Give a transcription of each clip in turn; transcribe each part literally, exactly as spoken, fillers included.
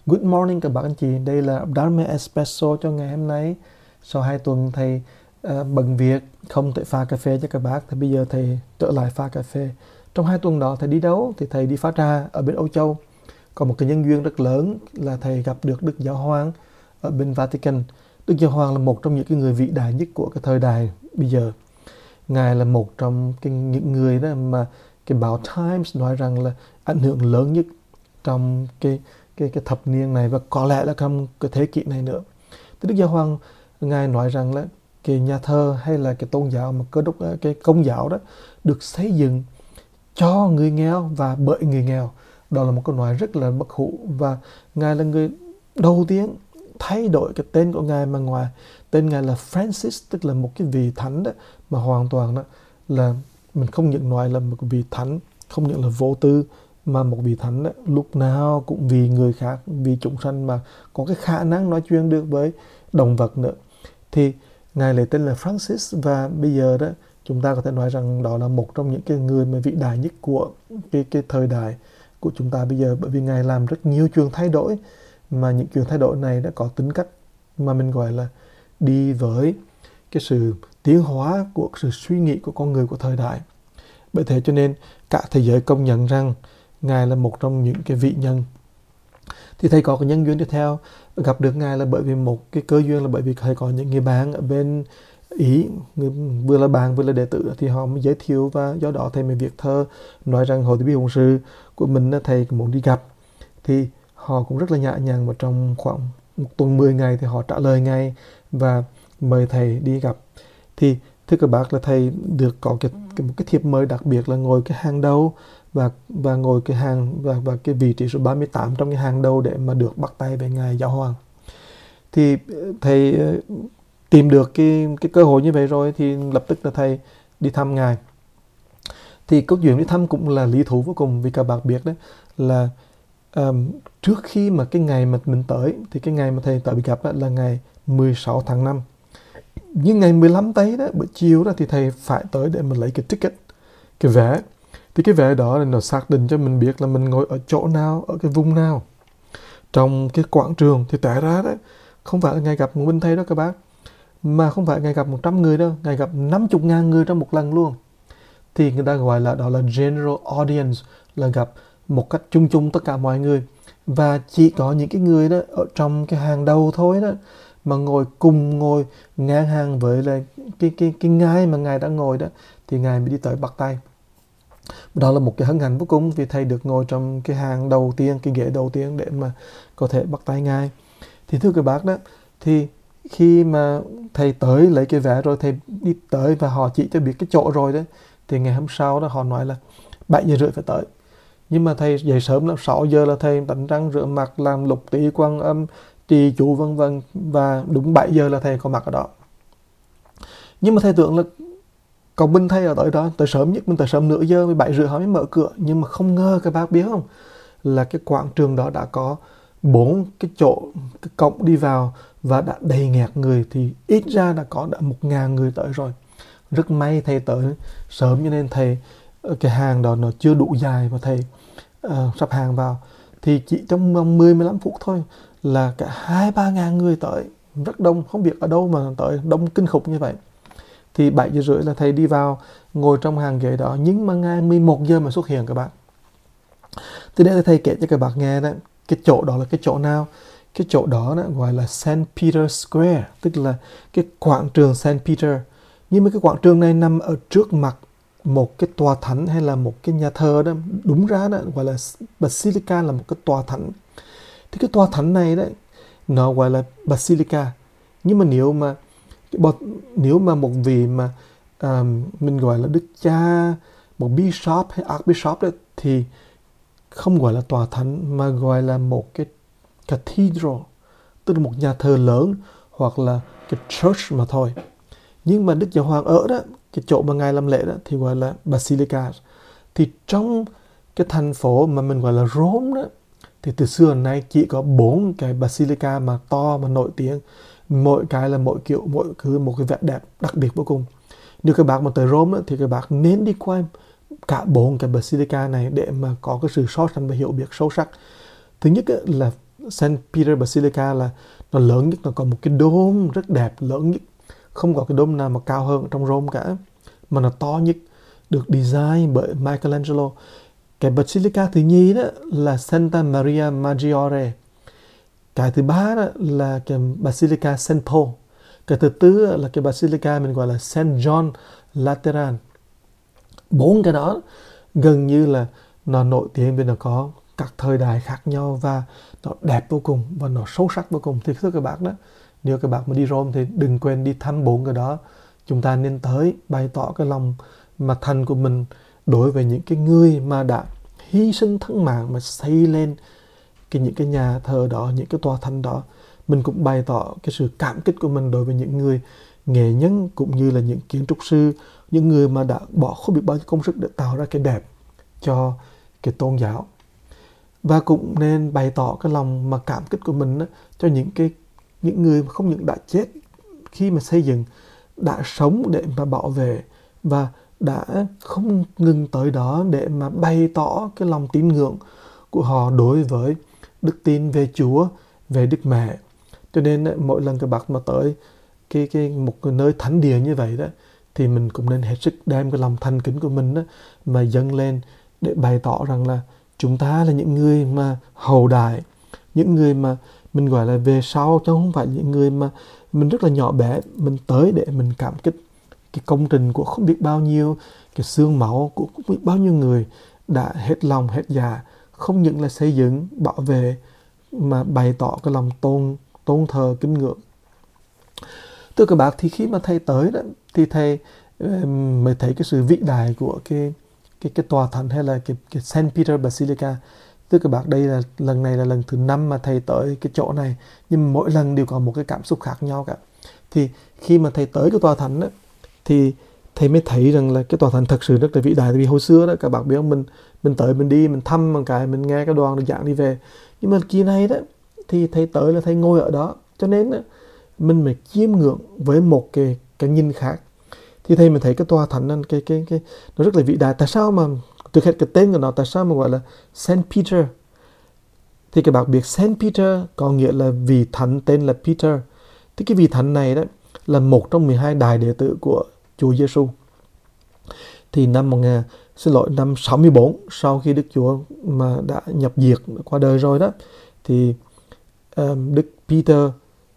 Good morning các bạn anh chị, đây là Dharma Espresso cho ngày hôm nay. Sau hai tuần thầy uh, bận việc không thể pha cà phê cho các bác, thì bây giờ thầy trở lại pha cà phê. Trong hai tuần đó thầy đi đâu? Thì thầy đi pha trà ở bên Âu Châu. Có một cái nhân duyên rất lớn là thầy gặp được Đức Giáo Hoàng ở bên Vatican. Đức Giáo Hoàng là một trong những cái người vĩ đại nhất của cái thời đại bây giờ. Ngài là một trong cái, những người đó mà cái báo Times nói rằng là ảnh hưởng lớn nhất trong cái cái cái thập niên này, và có lẽ là trong cái thế kỷ này nữa. Thì Đức Giáo Hoàng Ngài nói rằng là cái nhà thờ hay là cái tôn giáo mà cơ đốc cái công giáo đó được xây dựng cho người nghèo và bởi người nghèo. Đó là một câu nói rất là bất hủ, và Ngài là người đầu tiên thay đổi cái tên của Ngài, mà ngoài tên Ngài là Francis, tức là một cái vị thánh đó, mà hoàn toàn đó là mình không những nói là một vị thánh, không những là vô tư, mà một vị thánh đó, lúc nào cũng vì người khác, vì chúng sanh, mà có cái khả năng nói chuyện được với động vật nữa. Thì Ngài lấy tên là Francis, và bây giờ đó chúng ta có thể nói rằng đó là một trong những cái người mà vĩ đại nhất của cái, cái thời đại của chúng ta bây giờ, bởi vì Ngài làm rất nhiều chuyện thay đổi, mà những chuyện thay đổi này đã có tính cách mà mình gọi là đi với cái sự tiến hóa của sự suy nghĩ của con người của thời đại. Bởi thế cho nên cả thế giới công nhận rằng Ngài là một trong những cái vị nhân. Thì thầy có cái nhân duyên tiếp theo gặp được Ngài là bởi vì một cái cơ duyên, là bởi vì thầy có những người bạn ở bên Ý, người, vừa là bạn vừa là đệ tử, thì họ mới giới thiệu, và do đó thầy mới viết thơ nói rằng hội Từ Bi Hồng Sự của mình thầy muốn đi gặp. Thì họ cũng rất là nhã nhặn, và trong khoảng một tuần mười ngày thì họ trả lời ngay và mời thầy đi gặp. Thì thưa các bác, là thầy được có cái, cái một cái thiệp mời đặc biệt là ngồi cái hàng đầu, và và ngồi cái hàng và và cái vị trí số ba mươi tám trong cái hàng đầu để mà được bắt tay với ngài Giáo Hoàng. Thì thầy tìm được cái cái cơ hội như vậy rồi, thì lập tức là thầy đi thăm ngài. Thì câu chuyện đi thăm cũng là lý thú vô cùng, vì các bạn biết đấy là um, trước khi mà cái ngày mà mình tới, thì cái ngày mà thầy tới bị gặp đó là ngày mười sáu tháng năm. Nhưng ngày mười lăm tới đó, buổi chiều đó, thì thầy phải tới để mình lấy cái ticket, cái vé. Thì cái vé đó là nó xác định cho mình biết là mình ngồi ở chỗ nào, ở cái vùng nào trong cái quảng trường. Thì té ra đấy, không phải là ngày gặp một mình thầy đó các bác, mà không phải ngày gặp một trăm người đâu, ngày gặp năm mươi ngàn người trong một lần luôn. Thì người ta gọi là đó là general audience, là gặp một cách chung chung tất cả mọi người. Và chỉ có những cái người đó ở trong cái hàng đầu thôi đó, mà ngồi cùng ngồi ngang hàng với là cái cái cái ngài mà ngài đã ngồi đó, thì ngài mới đi tới bắt tay. Đó là một cái hân hạnh vô cùng, vì thầy được ngồi trong cái hàng đầu tiên, cái ghế đầu tiên để mà có thể bắt tay ngài. Thì thưa các bác đó, thì khi mà thầy tới lấy cái vé rồi, thầy đi tới và họ chỉ cho biết cái chỗ rồi đó, thì ngày hôm sau đó họ nói là bảy giờ rưỡi phải tới. Nhưng mà thầy dậy sớm lắm, sáu giờ là thầy đánh răng rửa mặt, làm lục tỷ quan âm, trì chú vân vân, và đúng bảy giờ là thầy có mặt ở đó. Nhưng mà thầy tưởng là còn bên thầy ở tới đó, tới sớm nhất, mình tới sớm nửa giờ, với bảy rưỡi họ mới mở cửa. Nhưng mà không ngờ các bác biết không, là cái quảng trường đó đã có bốn cái chỗ, cái cổng đi vào, và đã đầy nghẹt người, thì ít ra đã có đã một ngàn người tới rồi. Rất may thầy tới sớm, cho nên thầy cái hàng đó nó chưa đủ dài, và thầy uh, sắp hàng vào. Thì chỉ trong vòng mười mười lăm phút thôi là cả hai ba ngàn người tới, rất đông, không biết ở đâu mà tới đông kinh khủng như vậy. Thì bảy giờ rưỡi là thầy đi vào ngồi trong hàng ghế đó, nhưng mà ngay mười một giờ mà xuất hiện các bạn. Thì để thầy kể cho các bạn nghe đó, cái chỗ đó là cái chỗ nào. Cái chỗ đó, đó gọi là Saint Peter Square, tức là cái quảng trường Saint Peter. Nhưng mà cái quảng trường này nằm ở trước mặt một cái tòa thánh hay là một cái nhà thờ đó. Đúng ra đó gọi là Basilica, là một cái tòa thánh. Thì cái tòa thánh này đấy, nó gọi là Basilica. Nhưng mà nếu mà nếu mà một vị mà um, mình gọi là đức cha, một bishop hay archbishop đấy, thì không gọi là tòa thánh, mà gọi là một cái cathedral, tức là một nhà thờ lớn, hoặc là cái church mà thôi. Nhưng mà Đức Giáo Hoàng ở đó, cái chỗ mà ngài làm lễ đó, thì gọi là Basilica. Thì trong cái thành phố mà mình gọi là Rome đó, thì từ xưa đến nay chỉ có bốn cái Basilica mà to, mà nổi tiếng. Mỗi cái là mỗi kiểu, mỗi cứ một cái vẻ đẹp đặc biệt vô cùng. Nếu các bạn mà tới Rome đó, thì các bạn nên đi qua cả bốn cái Basilica này để mà có cái sự so sánh và hiểu biết sâu sắc. Thứ nhất là Saint Peter Basilica là nó lớn nhất, nó có một cái dome rất đẹp, lớn nhất, không có cái dome nào mà cao hơn trong Rome cả, mà nó to nhất, được design bởi Michelangelo. Cái Basilica thứ nhì đó là Santa Maria Maggiore. Cái thứ ba đó là cái Basilica Saint Paul. Cái thứ tư là cái Basilica mình gọi là Saint John Lateran. Bốn cái đó gần như là nó nổi tiếng vì nó có các thời đại khác nhau và nó đẹp vô cùng và nó sâu sắc vô cùng. Thì thưa các bạn đó, nếu các bạn mà đi Rome thì đừng quên đi thăm bốn cái đó. Chúng ta nên tới bày tỏ cái lòng mà thành của mình đối với những cái người mà đã hy sinh thân mạng mà xây lên cái những cái nhà thờ đó, những cái tòa thành đó. Mình cũng bày tỏ cái sự cảm kích của mình đối với những người nghệ nhân cũng như là những kiến trúc sư, những người mà đã bỏ không biết bao nhiêu công sức để tạo ra cái đẹp cho cái tôn giáo. Và cũng nên bày tỏ cái lòng mà cảm kích của mình đó, cho những cái những người không những đã chết khi mà xây dựng, đã sống để mà bảo vệ và đã không ngừng tới đó để mà bày tỏ cái lòng tín ngưỡng của họ đối với đức tin về Chúa, về Đức Mẹ. Cho nên mỗi lần các bạn mà tới cái cái một cái nơi thánh địa như vậy đó, thì mình cũng nên hết sức đem cái lòng thành kính của mình đó mà dâng lên để bày tỏ rằng là chúng ta là những người mà hậu đại, những người mà mình gọi là về sau, chứ không phải những người mà mình rất là nhỏ bé. Mình tới để mình cảm kích cái công trình của không biết bao nhiêu, cái xương máu của không biết bao nhiêu người đã hết lòng hết dạ, không những là xây dựng, bảo vệ mà bày tỏ cái lòng tôn tôn thờ kính ngưỡng. Thưa các bạn, thì khi mà thầy tới đó thì thầy um, mới thấy cái sự vĩ đại của cái cái cái tòa thánh hay là cái, cái Saint Peter Basilica. Thưa các bạn, đây là lần này là lần thứ năm mà thầy tới cái chỗ này, nhưng mỗi lần đều có một cái cảm xúc khác nhau cả. Thì khi mà thầy tới cái tòa thánh đó, thì thầy mới thấy rằng là cái tòa thánh thật sự rất là vĩ đại. Vì hồi xưa đó các bạn biết không, mình mình tới mình đi mình thăm một cái, mình nghe cái đoàn được giảng đi về, nhưng mà kỳ này đó thì thầy tới là thầy ngồi ở đó, cho nên đó, mình mới chiêm ngưỡng với một cái cái nhìn khác. Thì thầy mới thấy cái tòa thánh cái cái cái nó rất là vĩ đại. Tại sao mà trước hết cái tên của nó, tại sao mà gọi là Saint Peter? Thì các bạn biết Saint Peter có nghĩa là vị thánh tên là Peter. Thì cái vị thánh này đó là một trong mười hai đại đệ tử của Chúa Giêsu. Thì năm một nghìn xin lỗi năm sáu mươi bốn, sau khi Đức Chúa mà đã nhập diệt qua đời rồi đó, thì um, Đức Peter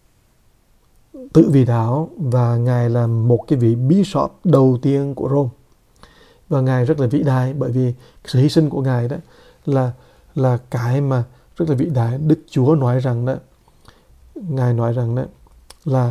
tự vị đạo và ngài là một cái vị bishop đầu tiên của Rome. Và ngài rất là vĩ đại bởi vì sự hy sinh của ngài đó là là cái mà rất là vĩ đại. Đức Chúa nói rằng đó, ngài nói rằng đó là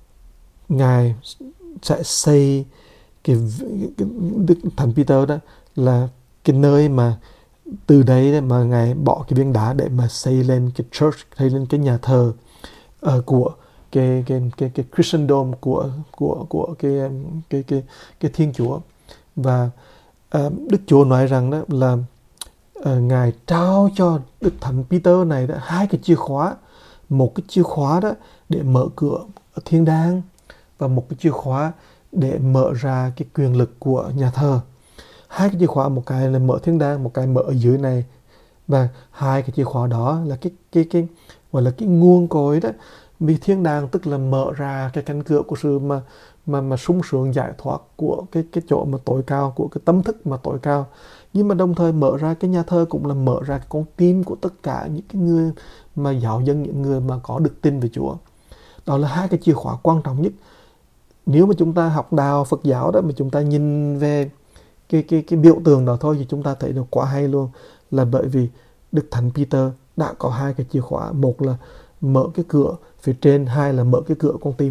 ngài sẽ xây cái, cái Đức Thánh Peter đó là cái nơi mà từ đấy mà ngài bỏ cái viên đá để mà xây lên cái church, xây lên cái nhà thờ uh, của cái cái cái cái Christendom của của của cái cái cái cái Thiên Chúa. Và uh, Đức Chúa nói rằng đó là uh, ngài trao cho Đức Thánh Peter này đó hai cái chìa khóa, một cái chìa khóa đó để mở cửa ở thiên đàng và một cái chìa khóa để mở ra cái quyền lực của nhà thờ. Hai cái chìa khóa, một cái là mở thiên đàng, một cái mở ở dưới này. Và hai cái chìa khóa đó là cái cái cái gọi là cái nguồn cội đó. Vì thiên đàng tức là mở ra cái cánh cửa của sự mà mà mà sung sướng giải thoát của cái cái chỗ mà tối cao, của cái tâm thức mà tối cao. Nhưng mà đồng thời mở ra cái nhà thờ cũng là mở ra cái con tim của tất cả những cái người mà giáo dân, những người mà có đức tin về Chúa. Đó là hai cái chìa khóa quan trọng nhất. Nếu mà chúng ta học đạo Phật giáo đó mà chúng ta nhìn về cái cái cái biểu tượng đó thôi thì chúng ta thấy được quá hay luôn, là bởi vì Đức Thánh Peter đã có hai cái chìa khóa, một là mở cái cửa phía trên, hai là mở cái cửa con tim.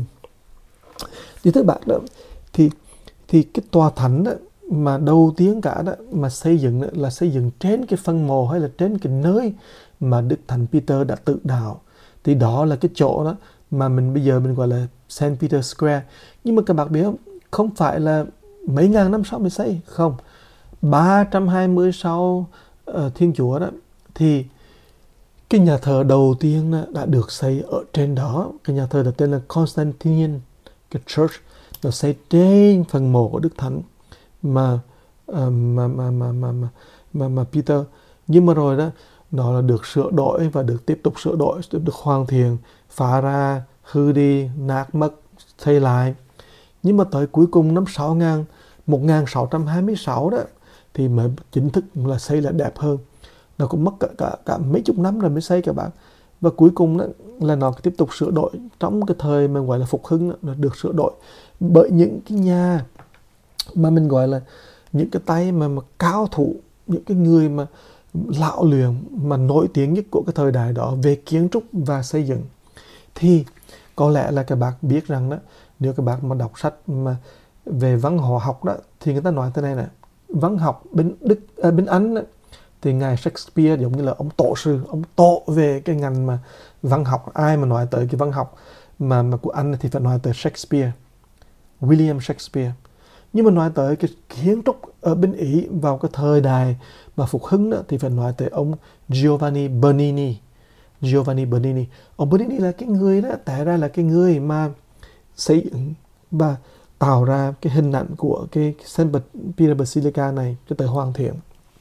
Thì thưa bạn đó, thì thì cái tòa thánh đó, mà đầu tiên cả đó mà xây dựng đó, là xây dựng trên cái phân mộ hay là trên cái nơi mà Đức Thánh Peter đã tự đào. Thì đó là cái chỗ đó mà mình bây giờ mình gọi là Saint Peter Square. Nhưng mà các bạn biết không, không phải là mấy ngàn năm sau mới xây, không. ba trăm hai mươi sau uh, Thiên Chúa đó, thì cái nhà thờ đầu tiên đó, đã được xây ở trên đó. Cái nhà thờ đầu tên là Constantinian, cái church nó xây trên phần mộ của Đức Thánh mà, uh, mà, mà, mà, mà, mà, mà, mà Peter. Nhưng mà rồi đó, nó là được sửa đổi và được tiếp tục sửa đổi, được hoàn thiện, phá ra, hư đi, nát mất, xây lại. Nhưng mà tới cuối cùng năm một nghìn sáu trăm hai mươi sáu đó thì mới chính thức là xây lại đẹp hơn. Nó cũng mất cả, cả, cả mấy chục năm rồi mới xây các bạn. Và cuối cùng đó là nó tiếp tục sửa đổi trong cái thời mà gọi là phục hưng đó, nó được sửa đổi bởi những cái nhà mà mình gọi là những cái tay mà, mà cao thủ, những cái người mà lão luyện mà nổi tiếng nhất của cái thời đại đó về kiến trúc và xây dựng. Thì có lẽ là các bạn biết rằng đó, nếu các bạn mà đọc sách mà về văn hóa học đó thì người ta nói thế này nè, văn học bên Đức à, bên Anh đó, thì ngài Shakespeare giống như là ông tổ sư, ông tổ về cái ngành mà văn học. Ai mà nói tới cái văn học mà mà của Anh thì phải nói tới Shakespeare, William Shakespeare. Nhưng mà nói tới cái kiến trúc ở bên Ý vào cái thời đại mà phục hưng đó, thì phải nói tới ông Giovanni Bernini. Giovanni Bernini. Ông Bernini là cái người đó, tại ra là cái người mà xây dựng và tạo ra cái hình ảnh của cái Saint Peter Basilica này cho tới hoàn thiện.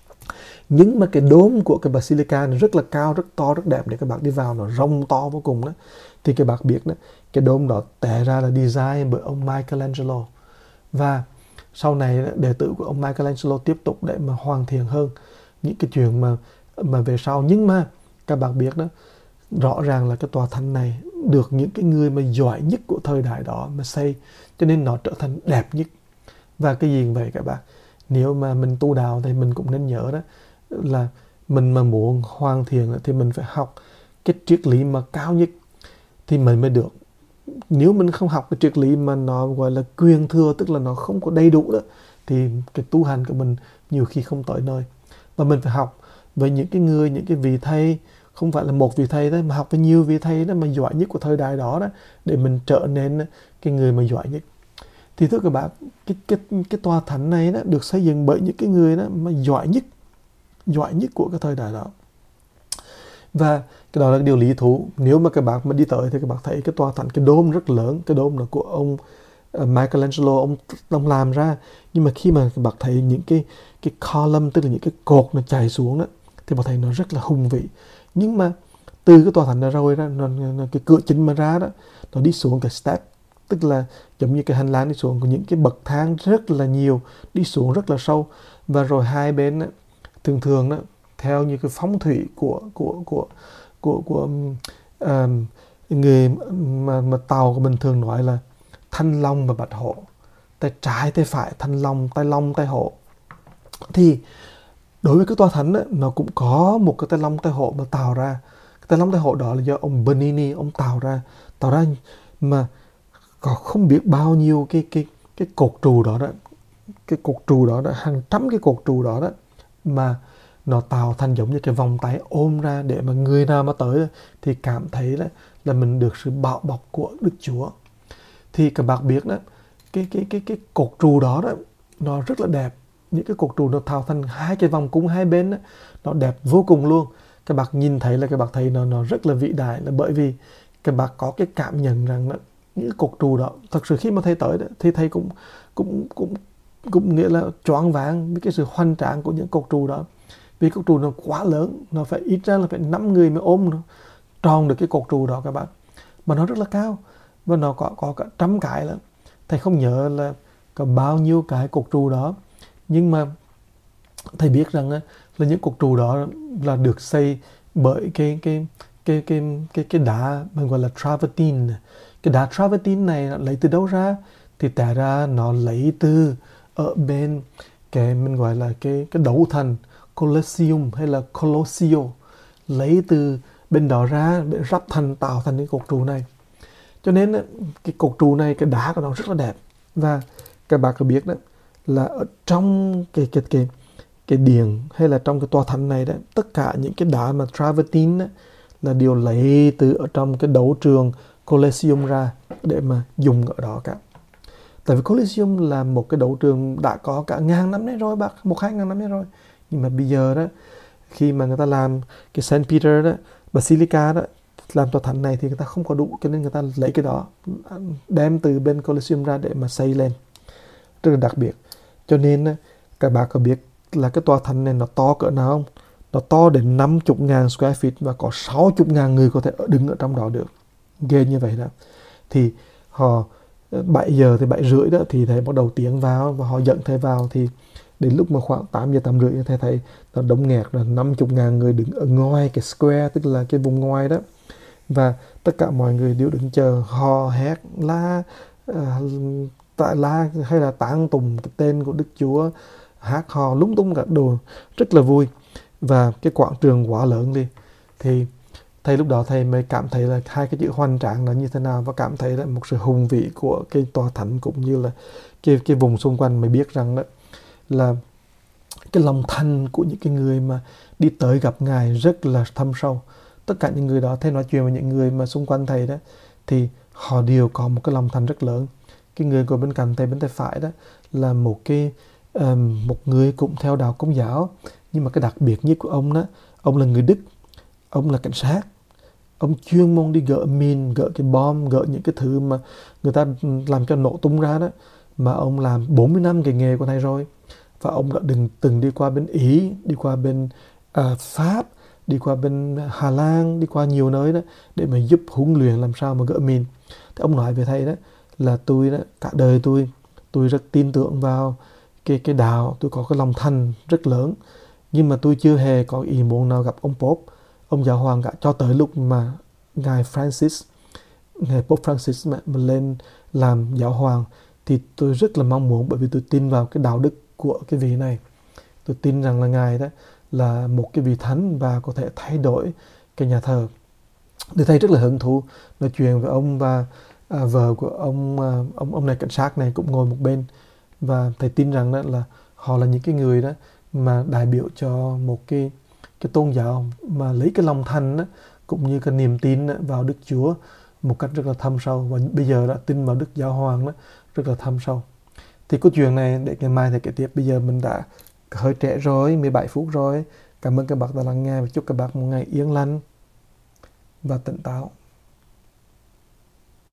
Nhưng mà cái đốm của cái Basilica nó rất là cao, rất to, rất đẹp để các bạn đi vào, nó rộng to vô cùng đó. Thì các bạn biết đó, cái đốm đó tại ra là design bởi ông Michelangelo. Và sau này đệ tử của ông Michelangelo tiếp tục để mà hoàn thiện hơn những cái chuyện mà mà về sau. Nhưng mà các bạn biết đó, rõ ràng là cái tòa thánh này được những cái người mà giỏi nhất của thời đại đó mà xây, cho nên nó trở thành đẹp nhất. Và cái gì vậy các bạn? Nếu mà mình tu đạo thì mình cũng nên nhớ đó là mình mà muốn hoàn thiện thì mình phải học cái triết lý mà cao nhất thì mình mới được. Nếu mình không học cái triết lý mà nó gọi là quyền thừa, tức là nó không có đầy đủ đó, thì cái tu hành của mình nhiều khi không tới nơi. Và mình phải học với những cái người, những cái vị thầy, không phải là một vị thầy thôi, mà học với nhiều vị thầy đó mà giỏi nhất của thời đại đó đó, để mình trở nên cái người mà giỏi nhất. Thì thưa các bạn, cái, cái, cái tòa thánh này đó được xây dựng bởi những cái người đó mà giỏi nhất, giỏi nhất của cái thời đại đó. Và cái đó là điều lý thú. Nếu mà các bạn mà đi tới thì các bạn thấy cái tòa thánh, cái đốm rất lớn, cái đốm là của ông uh, Michelangelo, ông, ông làm ra. Nhưng mà khi mà các bạn thấy những cái, cái column, tức là những cái cột nó chảy xuống đó, thì bạn thấy nó rất là hùng vĩ. Nhưng mà từ cái tòa thánh đó rồi đó, nó, nó, cái cửa chính mà ra đó, nó đi xuống cái step, tức là giống như cái hành lang đi xuống của những cái bậc thang rất là nhiều, đi xuống rất là sâu. Và rồi hai bên đó, thường thường đó, theo như cái phong thủy của của của của của um, người mà mà Tàu của mình thường nói là thanh long và bạch hổ, tay trái tay phải thanh long, tay long tay hổ. Thì đối với cái tòa thánh đó, nó cũng có một cái tay long tay hổ mà tạo ra. Cái tay long tay hổ đó là do ông Bernini ông tạo ra, tạo ra mà có không biết bao nhiêu cái cái cái cột trụ đó đó, cái cột trụ đó đó, hàng trăm cái cột trụ đó đó, mà nó tạo thành giống như cái vòng tay ôm ra, để mà người nào mà tới thì cảm thấy là, là mình được sự bảo bọc của Đức Chúa. Thì các bạn biết đó, cái cái cái cái cột trụ đó đó nó rất là đẹp. Những cái cột trụ nó tạo thành hai cái vòng cung hai bên đó, nó đẹp vô cùng luôn. Các bạn nhìn thấy là các bạn thấy nó nó rất là vĩ đại, là bởi vì các bạn có cái cảm nhận rằng đó, những cột trụ đó thật sự khi mà thầy tới đó, thì thầy cũng cũng cũng cũng nghĩa là choáng váng với cái sự hoành tráng của những cột trụ đó. Vì cột trụ nó quá lớn, nó phải ít ra là phải năm người mới ôm nó tròn được cái cột trụ đó các bạn. Mà nó rất là cao và nó có có cả trăm cái lắm. Thầy không nhớ là có bao nhiêu cái cột trụ đó, nhưng mà thầy biết rằng là những cột trụ đó là được xây bởi cái cái cái cái cái cái đá mình gọi là travertine. Cái đá travertine này lấy từ đâu ra? Thì tại ra nó lấy từ ở bên cái mình gọi là cái cái đấu thần Colosseum hay là Colossio, lấy từ bên đó ra để ráp thành tạo thành cái cột trụ này. Cho nên cái cột trụ này, cái đá của nó rất là đẹp. Và các bạn có biết đó là ở trong cái cái cái cái điện hay là trong cái tòa thánh này đó, tất cả những cái đá mà travertine đó, là đều lấy từ ở trong cái đấu trường Colosseum ra để mà dùng ở đó cả. Tại vì Colosseum là một cái đấu trường đã có cả ngàn năm nay rồi, bác, một hai ngàn năm nay rồi. Nhưng mà bây giờ đó, khi mà người ta làm cái Saint Peter đó, Basilica đó, làm tòa thánh này thì người ta không có đủ, cho nên người ta lấy cái đó đem từ bên Colosseum ra để mà xây lên, rất là đặc biệt. Cho nên các bạn có biết là cái tòa thánh này nó to cỡ nào không? nó to đến năm mươi ngàn square feet và có sáu mươi ngàn người có thể ở đứng ở trong đó được, ghê như vậy đó. Thì họ bảy giờ thì bảy rưỡi đó thì thầy bắt đầu tiến vào và họ dẫn thầy vào, thì đến lúc mà khoảng tám giờ tám rưỡi thầy thấy nó đông nghẹt là năm mươi ngàn người đứng ở ngoài cái square, tức là cái vùng ngoài đó, và tất cả mọi người đều đứng chờ, hò hét la à, tại la hay là tán tùng cái tên của Đức Chúa, hát hò lúng tung cả đồ, rất là vui. Và cái quảng trường quá lớn đi, thì thầy lúc đó thầy mới cảm thấy là hai cái chữ hoành tráng là như thế nào, và cảm thấy là một sự hùng vĩ của cái tòa thánh cũng như là cái cái vùng xung quanh, mới biết rằng đó là cái lòng thành của những cái người mà đi tới gặp Ngài rất là thâm sâu. Tất cả những người đó, thầy nói chuyện với những người mà xung quanh thầy đó, thì họ đều có một cái lòng thành rất lớn. Cái người của bên cạnh thầy, bên tay phải đó là một cái um, một người cũng theo đạo Công giáo, nhưng mà cái đặc biệt nhất của ông đó, ông là người Đức, ông là cảnh sát, ông chuyên môn đi gỡ mìn, gỡ cái bom, gỡ những cái thứ mà người ta làm cho nổ tung ra đó, mà ông làm bốn mươi năm cái nghề của thầy rồi. Và ông đã đừng, từng đi qua bên Ý, đi qua bên uh, Pháp, đi qua bên Hà Lan, đi qua nhiều nơi đó để mà giúp huấn luyện làm sao mà gỡ mìn. Thì ông nói về thầy đó là tôi đó, cả đời tôi tôi rất tin tưởng vào cái cái đạo, tôi có cái lòng thành rất lớn, nhưng mà tôi chưa hề có ý muốn nào gặp ông Pope, ông giáo hoàng cả, cho tới lúc mà ngài Francis, ngài Pope Francis mà, mà lên làm giáo hoàng, thì tôi rất là mong muốn, bởi vì tôi tin vào cái đạo đức của cái vị này. Tôi tin rằng là ngài đó là một cái vị thánh và có thể thay đổi cái nhà thờ. Thì thầy rất là hứng thú nói chuyện với ông, và à, vợ của ông, à, ông ông này cảnh sát này cũng ngồi một bên, và thầy tin rằng đó là họ là những cái người đó mà đại biểu cho một cái cái tôn giáo mà lấy cái lòng thành đó, cũng như cái niềm tin đó, vào Đức Chúa một cách rất là thâm sâu, và bây giờ đã tin vào Đức Giáo Hoàng đó rất là thâm sâu. Thì câu chuyện này để ngày mai thầy kể tiếp. Bây giờ mình đã hơi trễ rồi, mười bảy phút rồi. Cảm ơn các bạn đã lắng nghe và chúc các bạn một ngày yên lành và tỉnh táo.